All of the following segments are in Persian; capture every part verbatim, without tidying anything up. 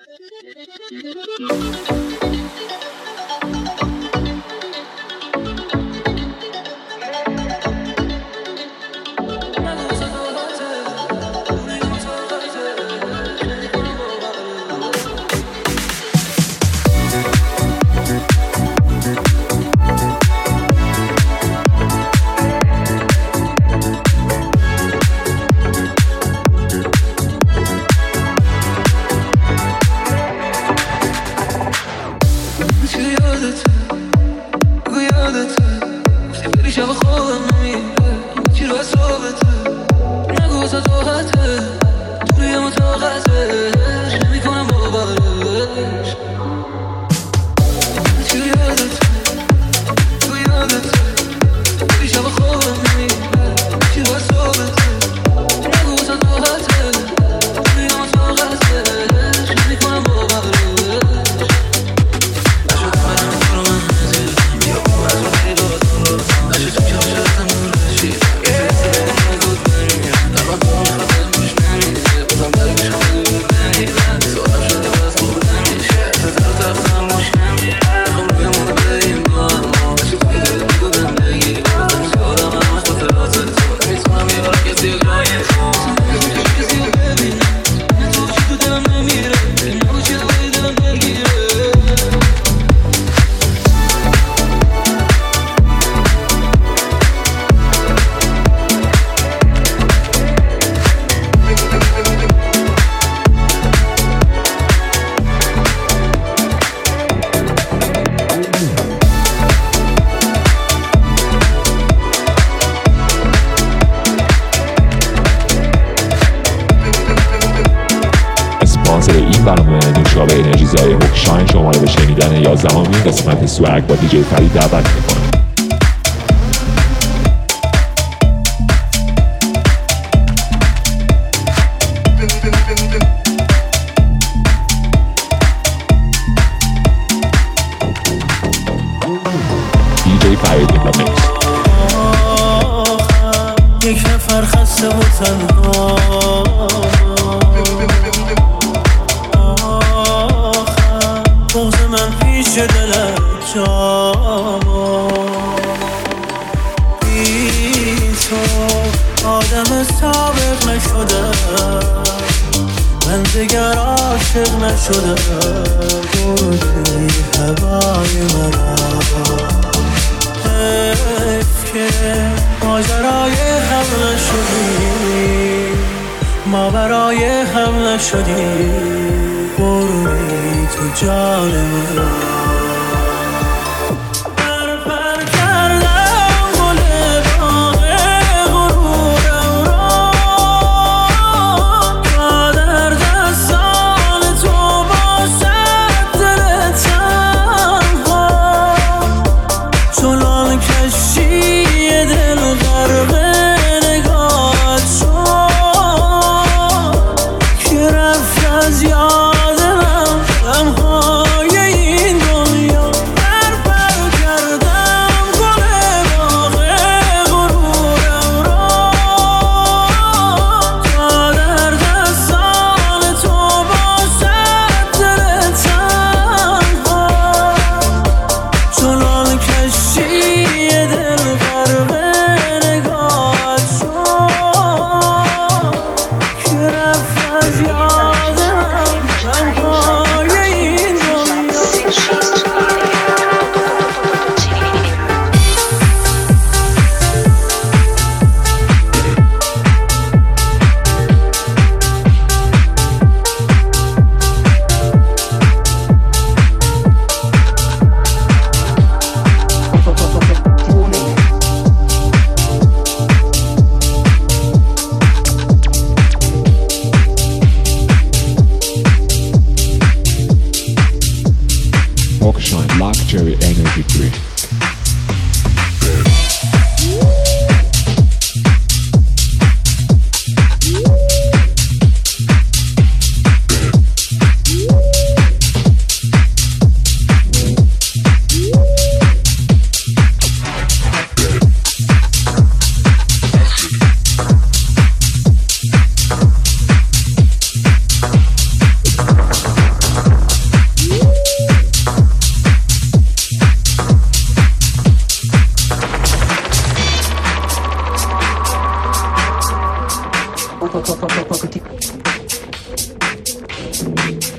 یازدهمین قسمت سوگ با دیجی فرید دعوت میکنم. دیجی فرید این میکس. یک نفر خسته و تنها بغض من پیش دلت جاما بی تو آدم سابق نشده من دیگر عاشق نشده بودی هوای مرا حیف که ماجرای هم نشدی ما برای هم نشدی برونی تو جان من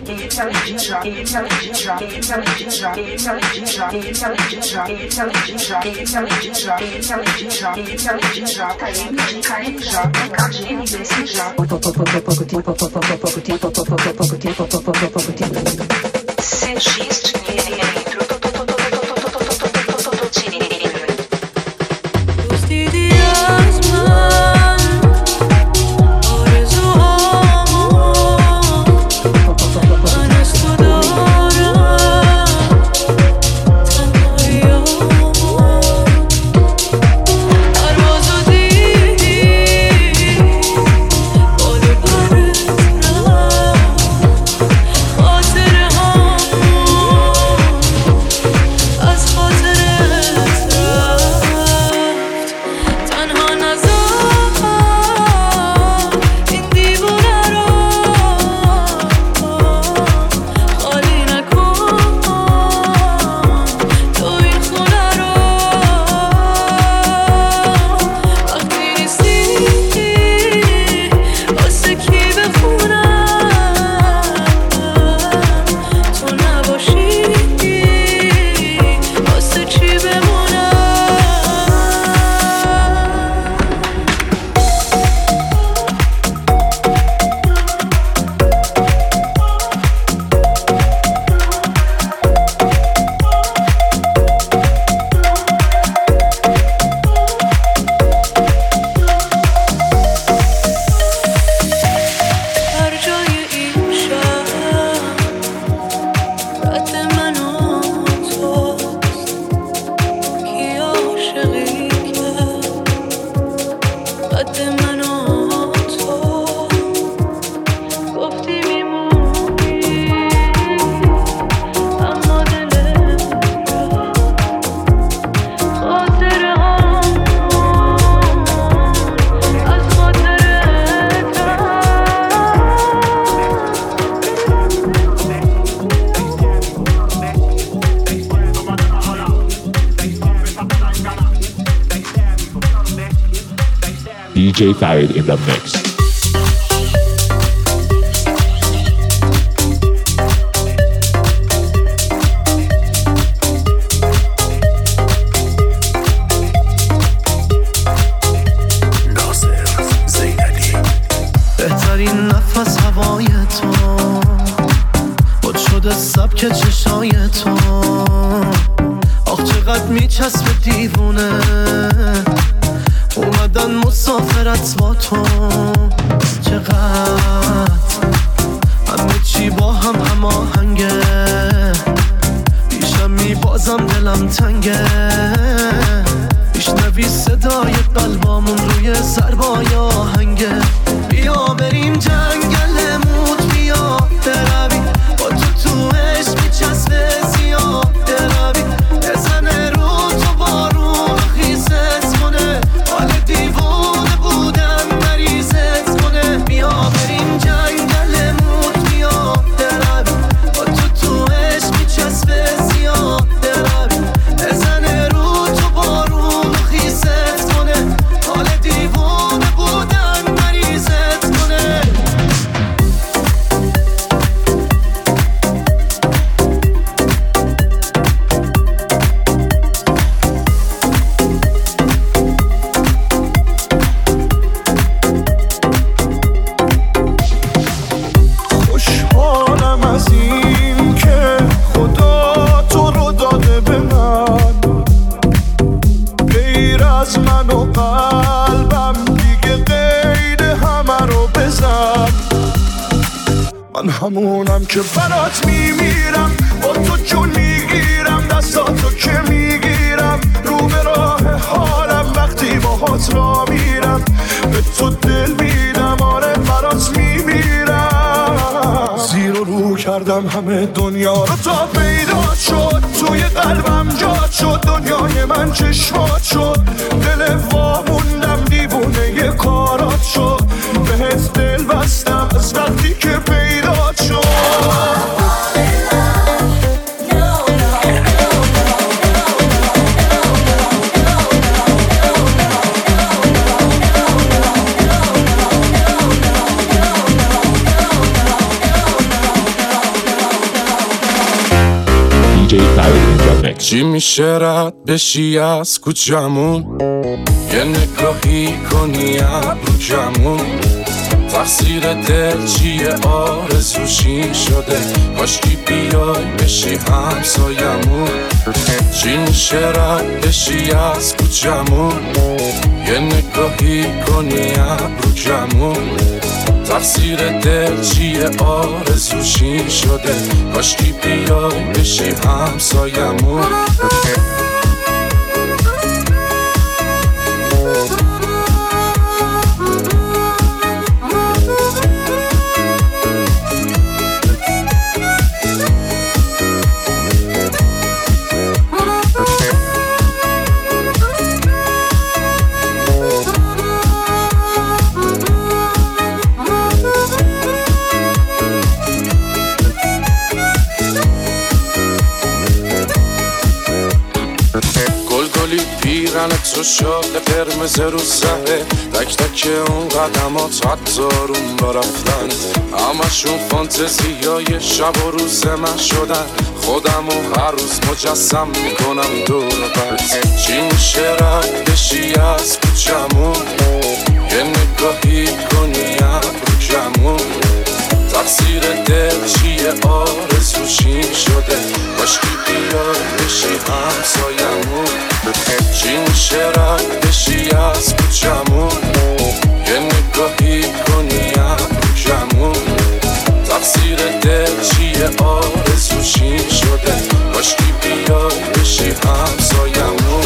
D J Farid in the mix. بهترین نفس هوای تو بود شده سبک چشای تو آخ چقدر میچسبه دیوونه اومدن مسافرت با تو چقدر همه چی با هم هماهنگه پیشم میبازم دلم تنگه میشنوی صدای قلبامون روی ضربای آهنگه بیا بریم جنگل موت بیا بروی با تو تو عشق میچسبه زیاد بروی بزنه رو تو بارون خیزت کنه حال دیوونه بودن مریضت کنه بیا بریم جنگل موت بیا بروی با تو تو عشق میچسبه زیاد بروی بزنه رو تو بارون خیزت کنه حال دیوونه بودن مریضت کنه خوشحالم از این که خدا تو رو داده به من غیر از من و قلبم دیگه غیر همه رو بزن من همونم که برات میمیرم با تو جون میگیرم دستاتو که میگیرم رو به راه حالم وقتی باهات را میرم به تو دل میدم آره برات میمیرم زیر و رو کردم همه دنیا رو تا پیدا شد توی قلبم جات شد دنیای من چشمات شد دل واموندم دیوونه یه کارات شد بهت دل بستم از وقتی که پیدا شد دیجی فرید اینجا مکس. چی میشه رد بشی از کوچمون، یه نگاهی کنی ابرو کمون، تقصیر دل چیه آرزوشی شده، کاشکی بیای بشی همسایمون. چی میشه رد بشی از کوچمون، یه نگاهی کنی ابرو کمون، تقصیر دل چیه آرزوشی شده، کاشکی بیای بشی همسایمون. تو شاله قرمز رو سره، تک تک اون قدمات حتی روم با رفتن، همشون فانتزیای شب و روز من شدن، خودم و هر روز مجسم میکنم دور بر. چی میشه رد بشی از کوچمون، یه نگاهی کنی ابرو کمون، تقصیر دل چیه آرزوشی شده، کاشکی بیای بشی همسایمون. چی میشه رد بشی از کوچمون، یه نگاهی کنی ابرو کمون، تقصیر دل چیه آرزوشی شده، کاشکی بیای بشی همسایمون.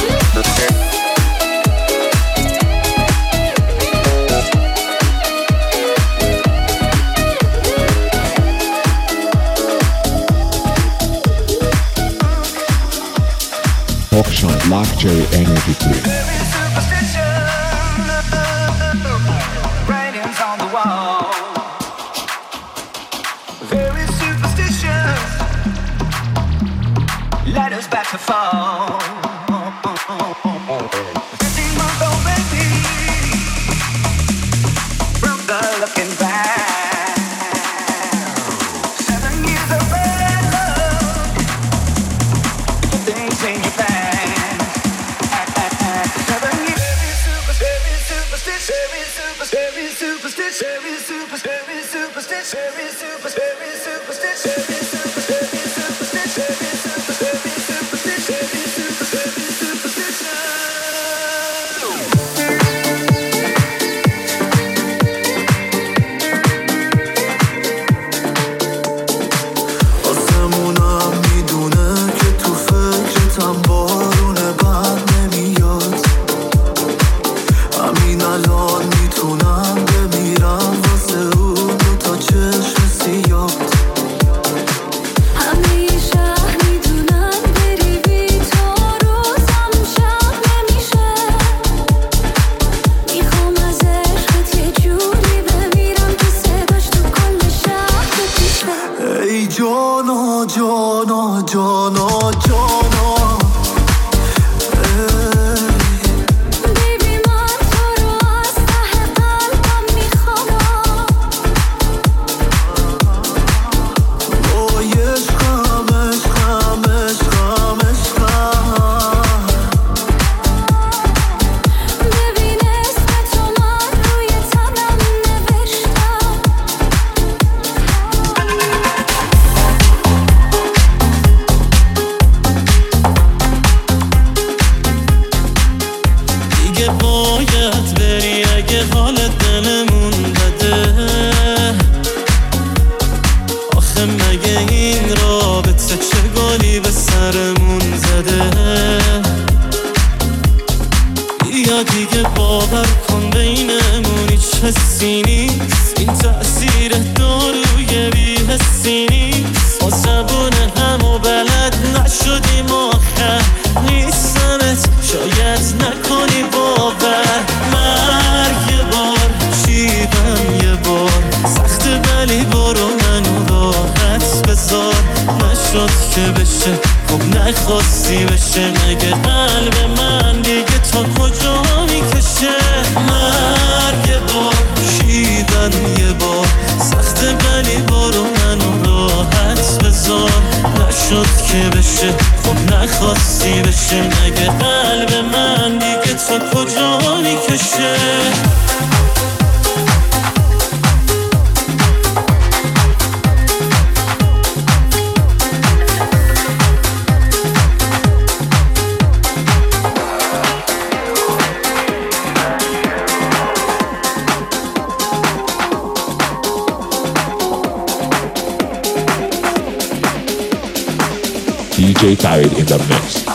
Auction Luxury Energy Drink. Writings on the wall. Very superstitious. Let us back to fall. fifteen month old baby. From the looking back. Seven years of bad love. Things change your back. نخواستی بشه مگه قلب من دیگه تا کجا میکشه مرگ یه بار شیدن یه بار سخت ولی برو منو راحت بذار نشد شد که بشه، خب نخواستی بشه. مگه قلب من دیگه تا کجا میکشه؟ دی جی Farid in the mix.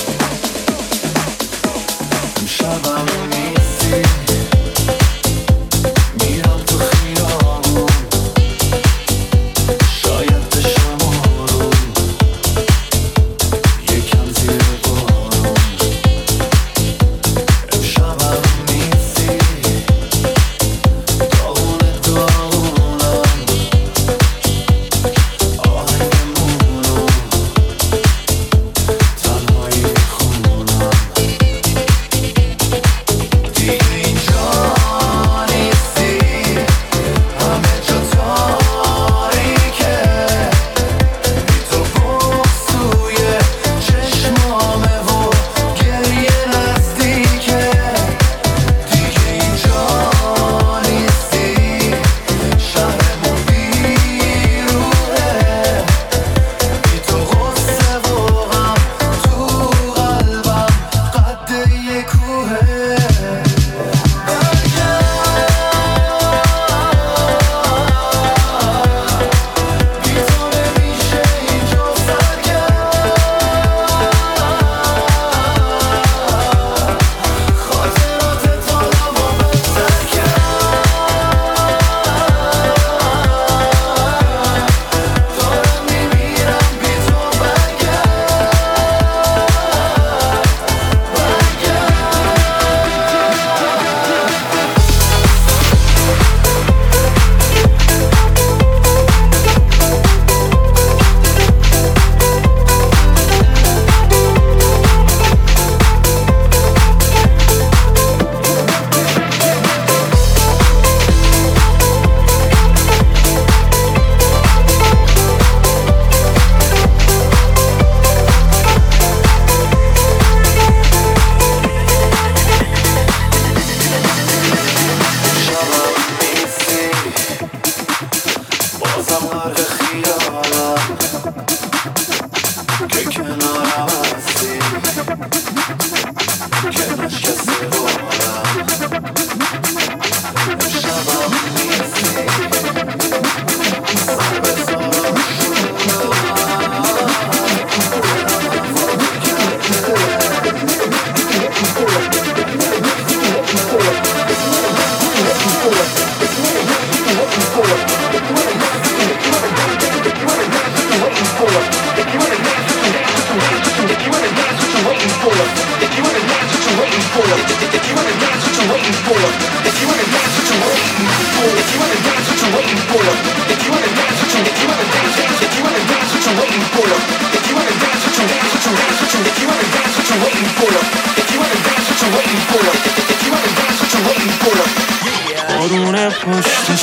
بارون پشت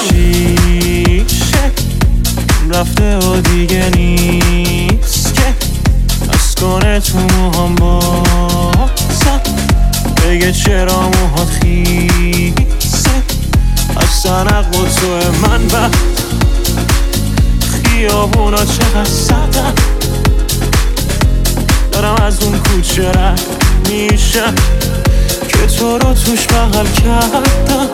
شیشه رفته و دیگه نیست که از کنه تو موهام بازم بگه چرا موهات خیسه از سنق و تو من بعد خیابونا چقدر سردن دارم از اون کوچه رد میشم که تو رو توش بغل کردم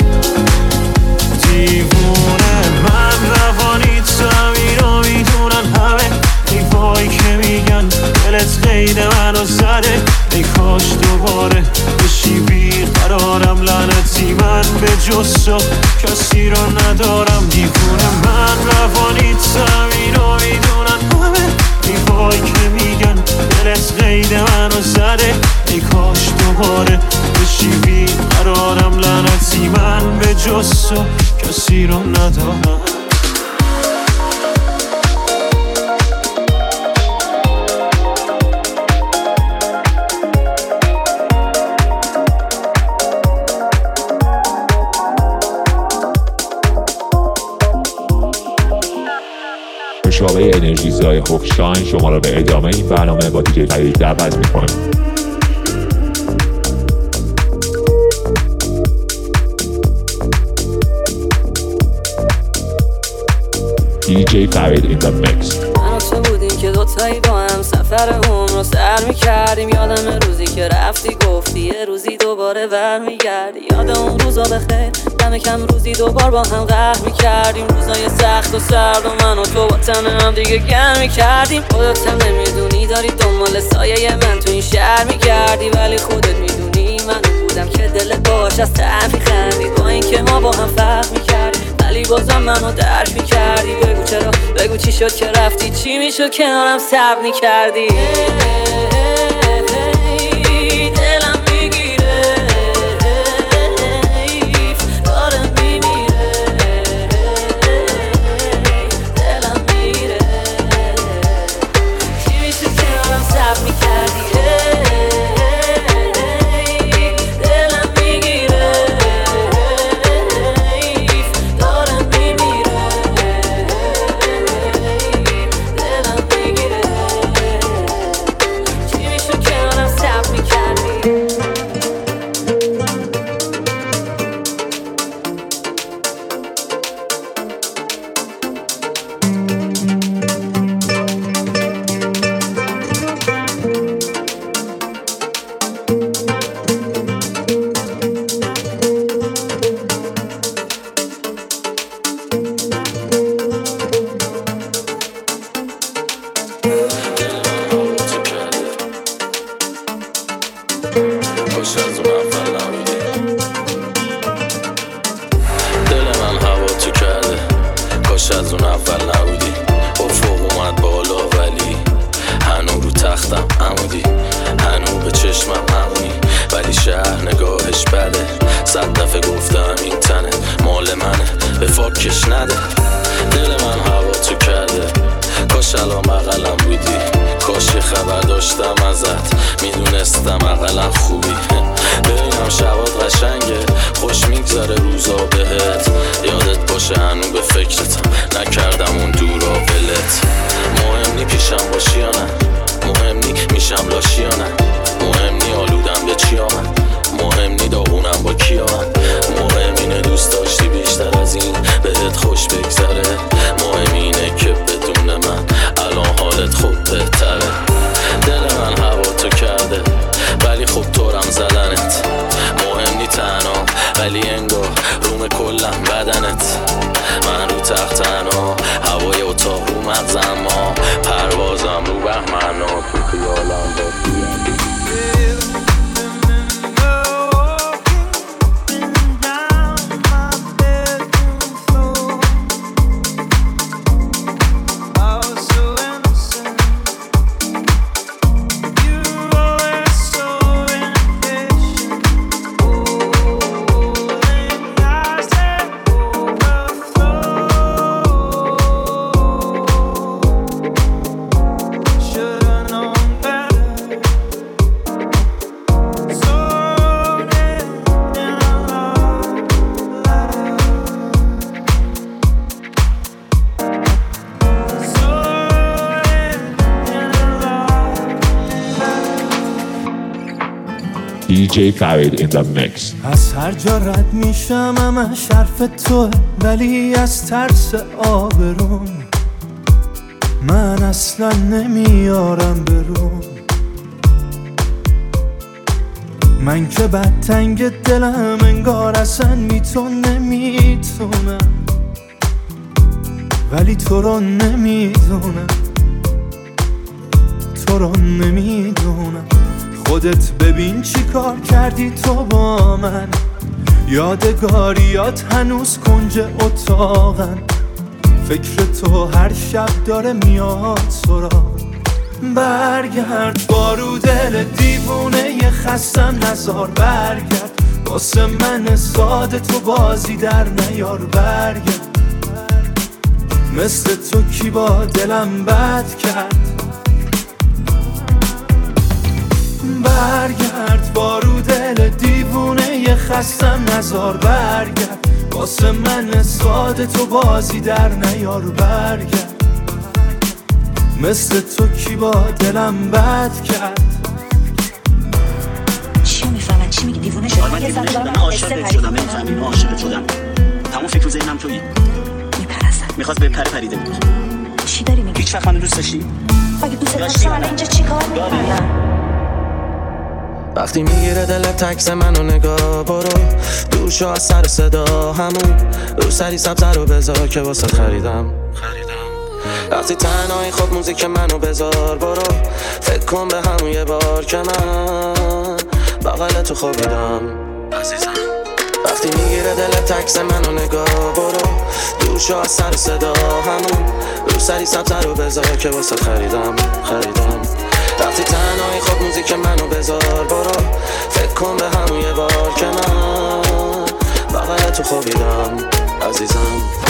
دیوونه من روانی تمینو میدونن همه ای وای که میگن دلت قید منو زده ای کاش دوباره بشی بیقرارم لعنتی من به جز تو کسی رو ندارم دیوونه من روانی تمینو میدونن همه ای وای که میگن دلت قید منو زده ای کاش دوباره بشی بیقرارم لعنتی من به جز تو کسی رو ندارم انرژی زای هوکشاین شما را به ادامه این برنامه با دیجی فرید دعوت میکنه. دیجی فرید in the mix. من تو بودیم که دوتایی با هم سفر هم رو سر میکردیم. یادم روزی که رفتی گفتی یه روزی دوباره ور میگردی. یاد اون روزا بخیر دم کم روزی دوبار با هم قهر میکردیم. روزای سخت و سرد و من و تو با تن هم دیگه گرم میکردیم. خودت هم نمیدونی داری دنبال سایه من تو این شهر میگردی، ولی خودت میدونی من بودم که دلت باش از طرفی خندید. با این که ما با هم فرق میکردیم ولی بازم منو درک میکردی. بگو چرا، بگو چی شد که رفتی، چی میشد کنارم صبر میکردی. دلم میگیره داره میمیره، دلم میره، چی میشد کنارم صبر میکردی. دیجی فرید in the mix. از هر جا رد میشم همه شرف توه، ولی از ترس آبرون من اصلا نمیارم برون. من که بد تنگ دلم انگار اصلا میتون نمیتونم، ولی تو رو نمیدونم، تو رو نمیدونم. خودت ببین چی کار کردی تو با من، یادگاریات هنوز کنج اتاقن. فکر تو هر شب داره میاد سراغ. برگرد بارو دل دیوونه خستم نزار، برگرد واسه من ساده تو بازی در نیار. برگرد مثل تو کی با دلم بد کرد. برگرد بارو دل دیوونه خستم نزار، برگرد واسه من ساده تو بازی در نیار. برگرد مثل تو کی با دلم بد کرد. چی میفهمن؟ چی میگی؟ دیوونه شدم؟ من دیوونه شدم، عاشقت شدم، نمیفهمی؟ عاشقت شدم. تمام فکر و ذهنم تویی. میپرستم. میخواست بهم پره پریده بود. چی داری میگی؟ هیچ وقت منو دوست داشتی؟ اگه دوست داشتم الان اینجا چیکار میکنم؟ وقتی میگیره دلت تکس منو نگاه برو دور شو از سر صدا همون رو سری سبز رو بذار که واسه خریدم وقتی تنهایی خود موزیک منو بذار برو فکر کن به همون یه بار که من بغل تو خوابیدم عزیزم. وقتی میگیره دلت تکس منو نگاه برو دور شو از سر صدا همون رو سری سبز رو بذار که واسه خریدم خریدم وقتی تنهایی خود موزیک منو بذار برو فکر کن به همون یه بار که من بغل تو خوابیدم عزیزم.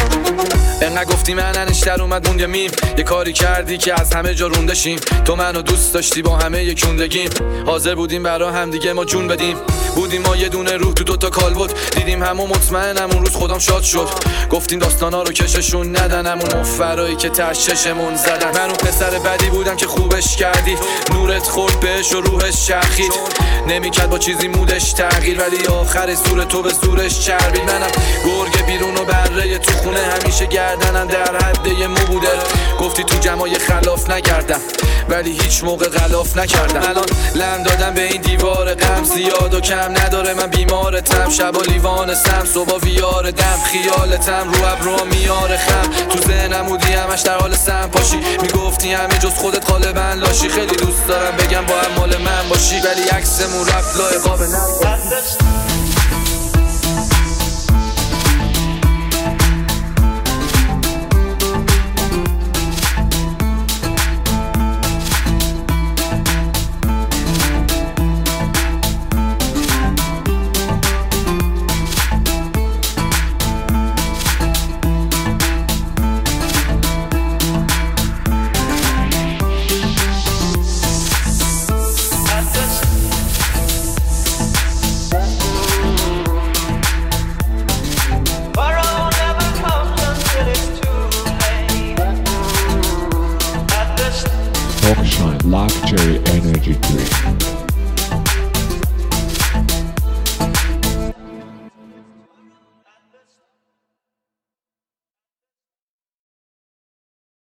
انقدر گفتی من انشتر اومد موند یه میم یه کاری کردی که از همه جا رونده شیم تو منو دوست داشتی با همه یکوندگیم حاضر بودیم برا هم دیگه ما جون بدیم بودیم ما یه دونه روح تو دوتا کالبد دیدیم همو مطمئنم اون روز خودم شاد شد گفتیم داستانا رو کششون ندن همون مفرایی که تششمون زدن من اون پسر بدی بودم که خوبش کردی نورت خورد بهش و روحش چرخید نمیکرد با چیزی مودش تغییر ولی آخر زور تو به زورش چربید منم گرگ بیرون و بره تو خونه همیشه گردنم در حد یه مو بوده گفتی تو جمعای خلاف نگردم ولی هیچ موقع غلاف نکردم الان لم دادم به این دیوار غم زیاد و کم نداره من بیمارتم شبا لیوان سم صبح ویار دم خیالتم رو ابرو میاره خم تو ذهنم بودی همش در حال سم پاشی میگفتی همه جز خودت غالبا لاشی خیلی دوست دارم بگم با هم مال من باشی ولی عکسمون رفت لای قاب نقاشی Talk Shine Luxury Energy Drink.